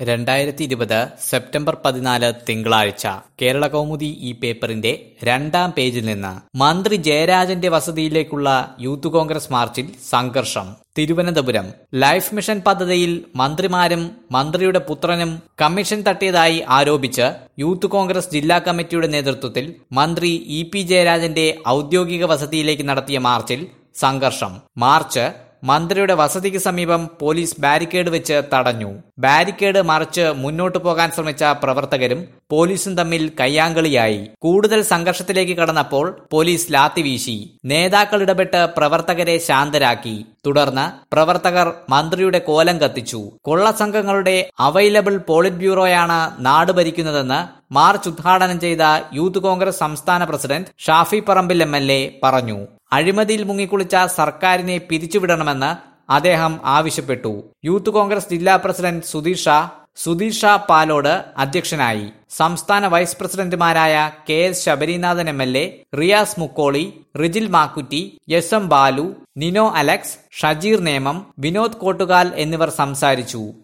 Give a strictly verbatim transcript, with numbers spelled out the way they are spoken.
രണ്ടായിരത്തി ഇരുപത് സെപ്റ്റംബർ പതിനാല് തിങ്കളാഴ്ച കേരള കൗമുദി ഈ പേപ്പറിന്റെ രണ്ടാം പേജിൽ നിന്ന് മന്ത്രി ജയരാജന്റെ വസതിയിലേക്കുള്ള യൂത്ത് കോൺഗ്രസ് മാർച്ചിൽ സംഘർഷം. തിരുവനന്തപുരം ലൈഫ് മിഷൻ പദ്ധതിയിൽ മന്ത്രിമാരും മന്ത്രിയുടെ പുത്രനും കമ്മീഷൻ തട്ടിയതായി ആരോപിച്ച് യൂത്ത് കോൺഗ്രസ് ജില്ലാ കമ്മിറ്റിയുടെ നേതൃത്വത്തിൽ മന്ത്രി ഇ പി ജയരാജന്റെ ഔദ്യോഗിക വസതിയിലേക്ക് നടത്തിയ മാർച്ചിൽ സംഘർഷം. മാർച്ച് മന്ത്രിയുടെ വസതിക്ക് സമീപം പോലീസ് ബാരിക്കേഡ് വെച്ച് തടഞ്ഞു. ബാരിക്കേഡ് മറിച്ച് മുന്നോട്ടു പോകാൻ ശ്രമിച്ച പ്രവർത്തകരും പോലീസും തമ്മിൽ കയ്യാങ്കളിയായി. കൂടുതൽ സംഘർഷത്തിലേക്ക് കടന്നപ്പോൾ പോലീസ് ലാത്തി വീശി. നേതാക്കൾ ഇടപെട്ട് പ്രവർത്തകരെ ശാന്തരാക്കി. തുടർന്ന് പ്രവർത്തകർ മന്ത്രിയുടെ കോലം കത്തിച്ചു. കൊള്ളസംഘങ്ങളുടെ അവൈലബിൾ പോളിറ്റ് ബ്യൂറോയാണ് നാട് ഭരിക്കുന്നതെന്ന് മാർച്ച് ഉദ്ഘാടനം ചെയ്ത യൂത്ത് കോൺഗ്രസ് സംസ്ഥാന president Shafi Parambil M L A പറഞ്ഞു. അഴിമതിയിൽ മുങ്ങിക്കുളിച്ച സർക്കാരിനെ പിരിച്ചുവിടണമെന്ന് അദ്ദേഹം ആവശ്യപ്പെട്ടു. യൂത്ത് കോൺഗ്രസ് ജില്ലാ പ്രസിഡന്റ് സുധീർ ഷാ സുധീർ ഷാ പാലോട് അധ്യക്ഷനായി. സംസ്ഥാന വൈസ് പ്രസിഡന്റുമാരായ K S Sabarinathan M L A, Riyas Mukkoli, Rijil Makkutty, S M Balu, Nino Alex, Shajeer Nemom, Vinod Kottukal എന്നിവർ സംസാരിച്ചു.